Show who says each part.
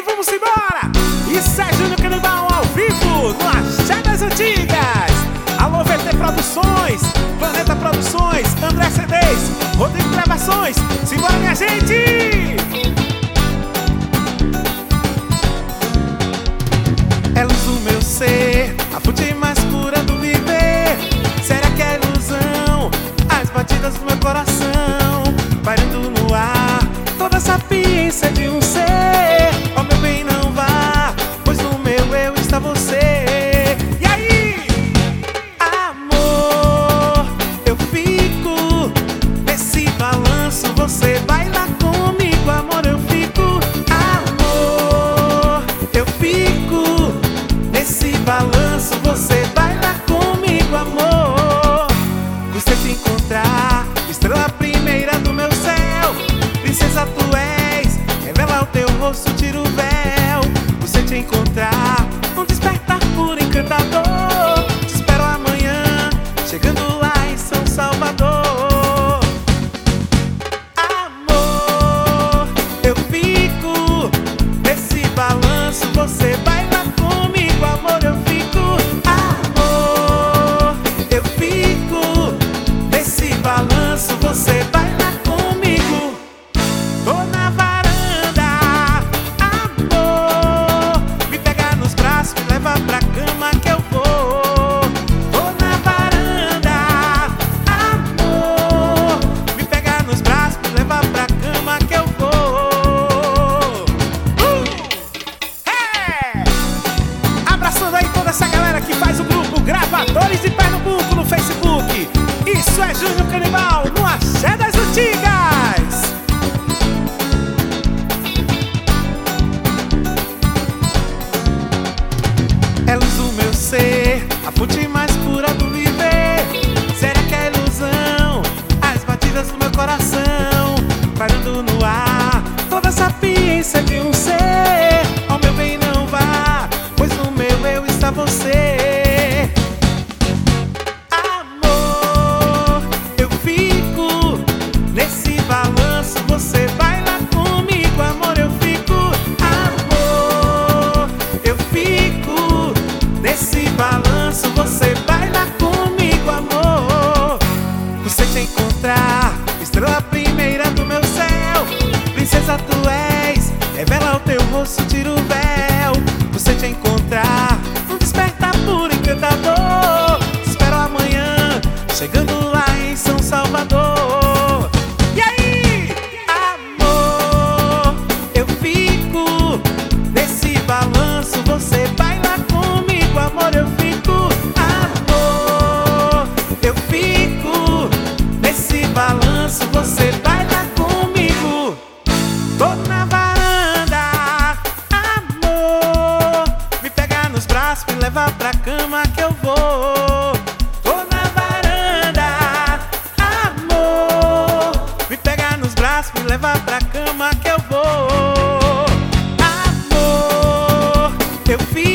Speaker 1: vamos embora! Isso é Júnior Canibal ao vivo, no Axé das Antigas. Alô VT Produções, Planeta Produções, André CDs, Rodrigo Gravações. Simbora, minha gente! É luz do meu ser, a fonte mais pura do viver. Será que é ilusão? As batidas do meu coração pairando no ar, toda a sapiência de um ser. Ó meu bem, não vá, pois no meu eu está você. E aí? Amor, eu fico nesse balanço, você baila comigo. Amor, eu fico. Amor, eu fico nesse balanço, você baila comigo. Amor, gostei de encontrar, estrela primeira do meu céu. Princesa tu és, revela o teu rosto, tira o véu. Você te encontrar, um despertar puro, encantador. Te espero amanhã, chegando lá em São Salvador. Amor, eu fico nesse balanço, você baila comigo. Amor, eu fico. Amor, eu fico nesse balanço, você baila comigo. Tô na varanda, amor, me pega nos braços, me leva pra cama que eu vou. Tô na varanda, amor, me pega nos braços, me leva pra cama que eu vou. Abraçando aí toda essa galera que faz o grupo Gravadores de Pernambuco no Facebook. Isso é Júnior Canibal no Axé das Antigas. É luz do meu ser, a fonte mais pura do viver. Será que é ilusão? As batidas do meu coração pairando no ar, toda a sapiência de um ser. Ó meu bem, não vá, pois no meu eu está você. Amor, eu fico nesse balanço, você baila comigo. Amor, eu fico. Amor, eu fico nesse balanço, você baila comigo. Amor, você te encontrar, estrela primeira do meu céu. Princesa tu és, revela o teu rosto, tira o véu. Você te encontrar, um despertar puro, encantador. Te espero amanhã, chegando lá em São Salvador. E aí? Amor, eu fico nesse balanço, você baila comigo. Amor, eu fico. Amor, eu fico nesse balanço, você baila comigo. Tô na varanda, amor, me pega nos braços, me leva pra cama que eu vou. Tô na varanda, amor, me pega nos braços, me leva pra cama que eu vou. Amor, eu fico